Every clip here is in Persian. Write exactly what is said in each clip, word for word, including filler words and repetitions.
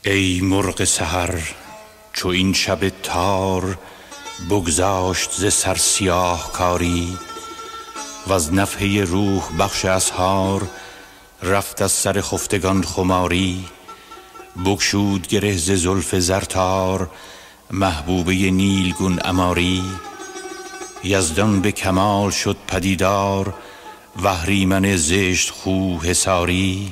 ای مرغ سحر چو این شب تار بگذاشت ز سر سیاه کاری و از نفحه روح بخش اسحار رفت از سر خفتگان خماری. بگشود گره ز زلف زرتار محبوبه نیلگون عماری. یزدان به کمال شد پدیدار وهریمن زشت خو حصاری.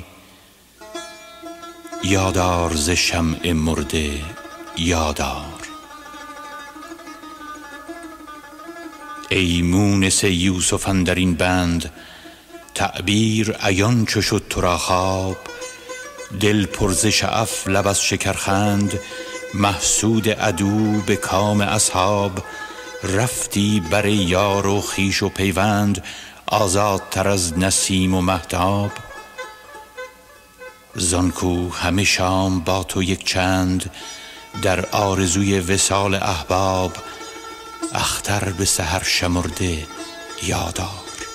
یادار ز شمع مرده یادار ای مونس یوسف اندر این بند تعبیر عیان چو شد تو را خواب. دل پر ز شعف لب از شکرخند محسود عدو به کام اصحاب. رفتی بر یار و خویش و پیوند آزادتر از نسیم و مهتاب. زان کو همه شام با تو یک چند در آرزوی وصال احباب. اختر به سحر شمرده یادار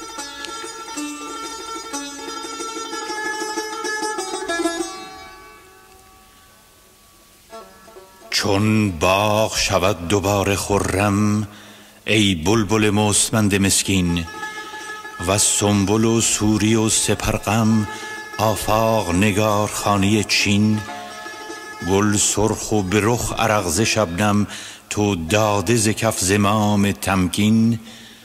چون باغ شود دوباره خرم ای بلبل مستمند مسکین. و سنبل و سوری و سپرغم آفاق نگار خانه چین. گل سرخ و به رخ عرق ز شبنم تو داده ز کف زمام تمکین.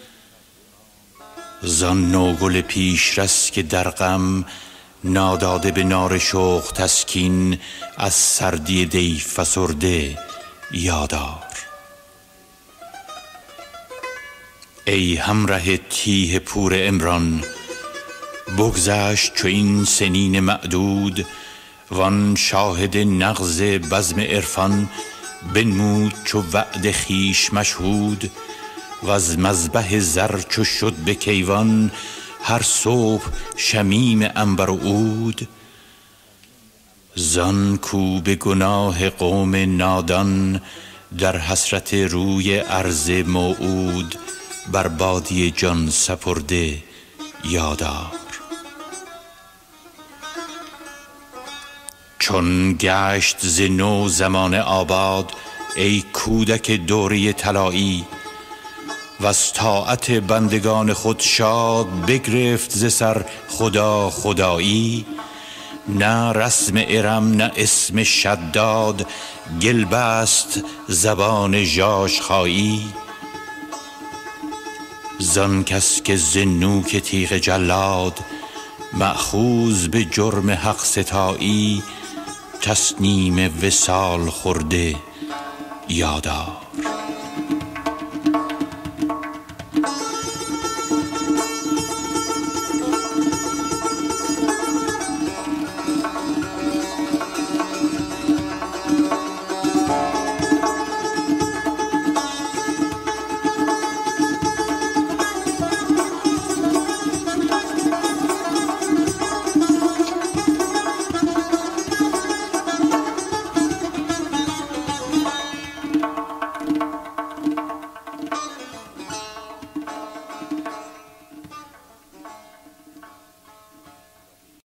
زان نوگل پیشرس که در غم ناداده به نار شوق تسکین. از سردی دی فسرده یادار ای همره تیه پور عمران. بگذشت چو این سنین معدود وان شاهد نغز بزم عرفان. بنمود چو وعد خویش مشهود وز مذبح زر چو شد به کیوان. هر صبح شمیم عنبر و عود. زان کو به گناه قوم نادان در حسرت روی ارض موعود. بر بادیه جان سپرده یادار چون گشت ز نو زمان آباد ای کودک دوره طلایی. وز طاعت بندگان خود شاد بگرفت ز سر خدا خدایی. نه رسم ارم نه اسم شداد گل بست زبان ژاژخایی. زان کس که ز نوک تیغ جلاد مأخوذ به جرم حق ستایی. تصنیم وصال خورده یادار